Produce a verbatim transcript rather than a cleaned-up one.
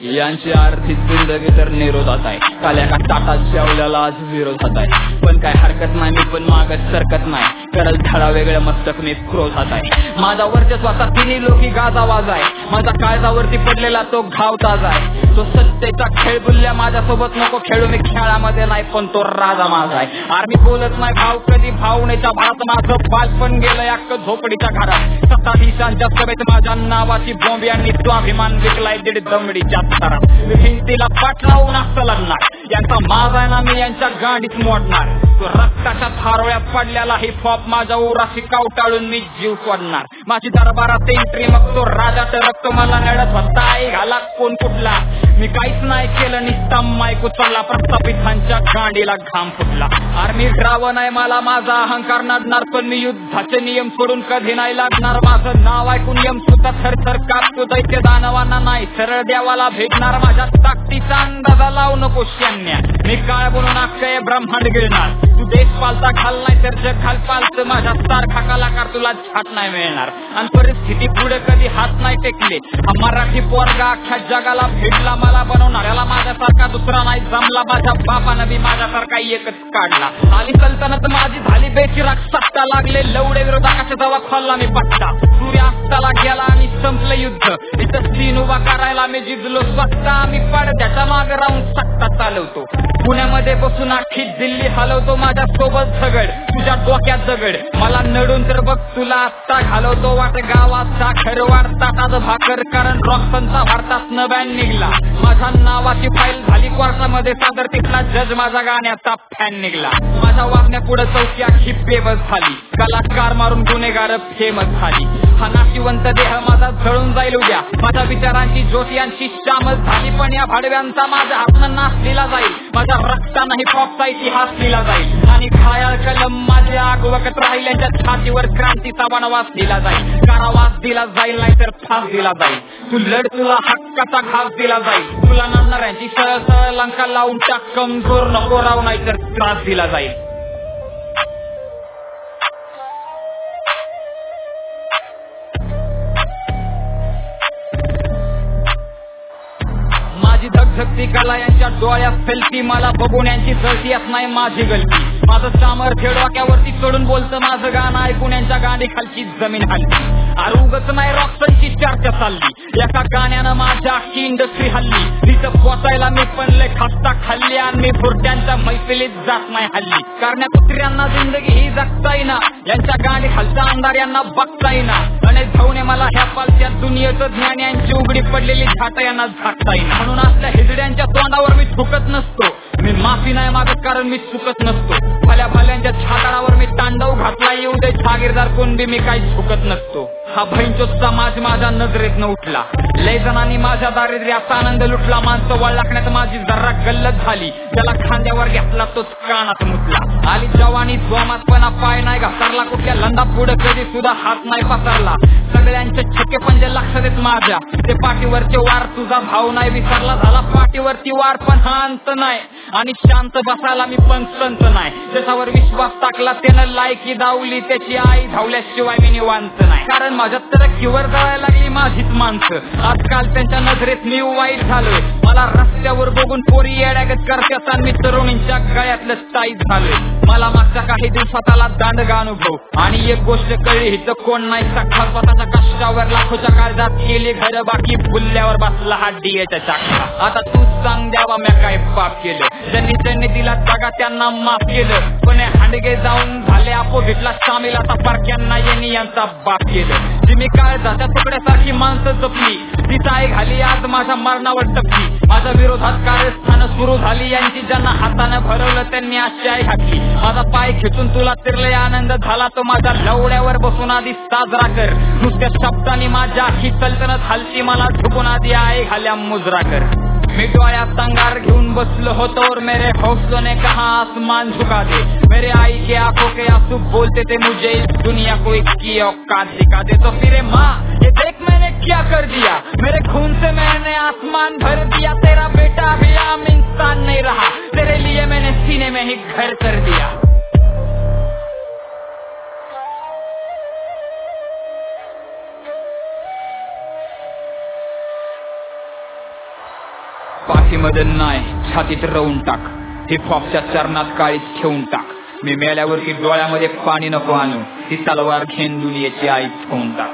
यांची आर्थिक जिंदगी तर निरोधात आहे, काल्या का ताटात जेवल्याला आज विरोधात आहे. पण काय हरकत नाही, मी पण मागत सरकत नाही, करल धडा वेगळ्या मस्तक मी क्रोधात आहे. माझा वर्चस्वाचा तिन्ही लोकी गाजा वाज आहे, माझा काळजावरती पडलेला तो घाव ताजा आहे. तो सत्तेचा खेळ बुलल्या माझ्यासोबत नको खेळू, मी खेळामध्ये नाही पण तो राजा माझा आहे. आर मी बोलत नाही भाव कधी भावनेच्या भात, माझं बालपण गेलं अख्ख झोपडीच्या घरात. सत्ताधीशांच्या सभेत माझ्या नावाची बॉम्ब यांनी स्वाभिमान विकलाय दीड दमडीच्या तारात. मी भिंतीला पाठ लावून असं लागणार, यांचा माझा आहे ना मी यांच्या गाडीत मोडणार. तो रक्ताच्या थारोळ्यात पडलेला हिप हॉप माझ्या उराशी कावटाळून मी जीव सोडणार. माझी दरबारात एंट्री मग तो राजा टरकतो, मला नडत होता आई घाला कोण कुठला. मी काहीच नाही केलं निस्ता माईक उचलला, प्रस्थापितांच्या गांडीला घाम फुटला. आर्मी ड्राव नाही मला माझा अहंकार नडणार, पण मी युद्धाचे नियम सोडून कधी नाही लागणार. माझं नाव ऐकून यम सुद्धा थरथर कापतो, दैत्य दानवांना नाही सरळ देवाला भेटणार. माझ्या ताकदीचा अंदाजा लावू नको शन्या, मी काळ बनून अख्खे ब्रह्मांड गिळणार. तू देश पालता घाल नाही तर जग घाल पालत, माझ्या सारखा कलाकार तुला छाट नाही मिळणार. आणि परिस्थिती पुढे कधी हात नाही टेकले, हा मराठी पोरगा अख्ख्या जगाला भेटला. मला बनवणाऱ्याला माझ्यासारखा दुसरा नाही जमला, माझ्या बापानं बी माझ्यासारखा एकच काढला. आली सल्तनत माझी झाली बेचिराग, सत्ता लागले लवडे विरोधाकाच्या जवा खोलला मी पट्टा. सूर्यास्ताला गेला आणि संपलं युद्ध, इथं सीन उभा करायला मी जिंकलो स्वतः. मी पडद्याच्या मागे राहून सत्ता चालवतो, पुण्यामध्ये बसून अख्खी दिल्ली हलवतो. माझ्या सोबत झगड तुझ्या डोक्यात दगड, मला नडून तर बघ तुला आत्ता घालवतो. वाट गावात साखर वाढतात भाकर, कारण रॉक्सनचा भारतात न बॅन निघला. माझ्या नावाची फाईल झाली कोर्टामध्ये सादर, तिथला जज माझ्या गाण्याचा फॅन निघला. माझ्या वागण्या पुढे चौकी अख्खी बेबस झाली, कलाकार मारून गुन्हेगार फेमस झाली. हा नाशिवंत देह माझा जळून जाईल उद्या, माझ्या विचारांची ज्योती यांची शामच झाली. पण या भाडव्यांचा माझ्या हातनं नाश लिहिला जाईल, माझ्या रक्तानं हिप हॉपचा इतिहास लिहिला जाईल. आणि घायाळ कलम माझे आगवकत राहील, यांच्या छातीवर क्रांतीचा वनवास दिला जाईल. कारावास दिला जाईल नाही तर फास दिला जाईल, तू लढ तुला हक्काचा घास दिला जाईल. तुला नाडणाऱ्यांची सरळ सरळ लंका लावून टाक, कमजोर नको राहू नाही तर त्रास दिला जाईल. माझी धगधगती कला यांच्या डोळ्यात फैलती, मला बघून यांची जळती असं नाही माझी गलती. माझं सामर्थ्य डोक्यावरती चढून बोलतं, माझं गाणं ऐकून यांच्या गाडी खालची जमीन हल्ली. आरोगच नाही रॉक्सनची चर्चा चालली, एका गाण्यानं माझ्या अख्खी इंडस्ट्री हल्ली. तिथं पोचायला मी पण लय खस्ता खाल्ली, आणि मी बुरट्यांच्या मैफिलीत जात नाही हल्ली. कारण कुत्र्यांना जिंदगी ही जगता येईना, यांच्या गाडी खालचा अंधार यांना बघता येईना. आणि धावणे मला ह्या पालच्या दुनियेचं ज्ञान, यांची उघडी पडलेली झाट यांना झाकता येईना. म्हणून असल्या हिजड्यांच्या तोंडावर मी थुकत नसतो, मी माफी नाही मागत कारण मी चुकत नसतो. भल्या भाल्यांच्या छाताडावर मी तांडव घातला, येऊ दे जागीरदार कोण बी मी काही झुकत नसतो. हा भैंचो समाज माझ्या नजरेत उठला, लय जणांनी माझ्या दारिद्र्याचा आनंद लुटला. माणसं वळ लागण्यात माझी जर्रा गल्लत झाली, त्याला खांद्यावर घेतला तोच कानात मुतला. आली जवानी जोमातपणा पाय नाही घसरला, कुठल्या लंडा पुढे कधी सुद्धा हात नाही पसरला. सगळ्यांचे छक्के पंजे लक्षात येत माझ्या, ते पाठीवरचे वार तुझा भाव नाही विसरला. झाला पाठीवरती वार पण हा अंत नाही, आणि शांत बसायला मी पण संत नाही. त्याच्यावर विश्वास टाकला त्यानं लायकी दावली, त्याची आई धावल्याशिवाय मी निवांत नाही. कारण माझ्यात तर किवर जायला लागली माझीच माणसं, आजकाल त्यांच्या नजरेत मी वाईट झालोय. मला रस्त्यावर बघून पोरी येड्यागत करतात, आणि मी तरुणींच्या गळ्यातलं स्थायिक झालोय. मला मागच्या काही दिवसात आला दांडगा अनुभव, आणि एक गोष्ट कळली हिचं कोण नाही सख्खा. स्वतःच्या कष्टावर लाखोच्या काळजात केली घर, बाकी बुल्ल्यावर बसला हा डीएच्या चाका. आता तू सांग द्यावा म्या काय पाप केलं, ज्यांनी ज्यांनी दिला जागा त्यांना माफ केलं. पण हांडगे जाऊन झाले अपोजिटला सामील, आता पारख्यांना यांनी यांचा बाप केलं. जी मी काळजाच्या तुकड्यासारखी माणसं जपली, तिचा आई घाली आज माझ्या मरणावर टपली. माझ्या विरोधात कारस्थानं सुरू झाली, यांची ज्यांना हातानं भरवलं त्यांनी अशी आई घातली. माझा पाय खेचून तुला तिरले आनंद झाला, तो माझ्या लवड्यावर बसून आधी साजरा कर. नुसत्या शब्दांनी माझ्या अख्खी सल्तनत हलती, मला झुकून आधी आई घाल्या मुजरा कर. मी डोळ्यात अंगार घेऊन बसलो होतो, और मेरे हौसलों ने कहा आसमान झुका दे. मेरे आई के आंखों के आंसू बोलते थे मुझे इस दुनिया को इसकी औकात दिखा दे. तो फिर माँ ये देख मैंने क्या कर दिया, मेरे खून से मैंने आसमान भर दिया. तेरा बेटा अभी आम इंसान नहीं रहा, तेरे लिए मैंने सीने में ही घर कर दिया. पाठीमध्ये नाही छातीत रवून टाक, हिप हॉपच्या चरणात काळीच ठेवून टाक. मी मेल्यावरती डोळ्यामध्ये पाणी नको आणू, ती तलवार घेऊन दुनियेची आई ठेवून टाक.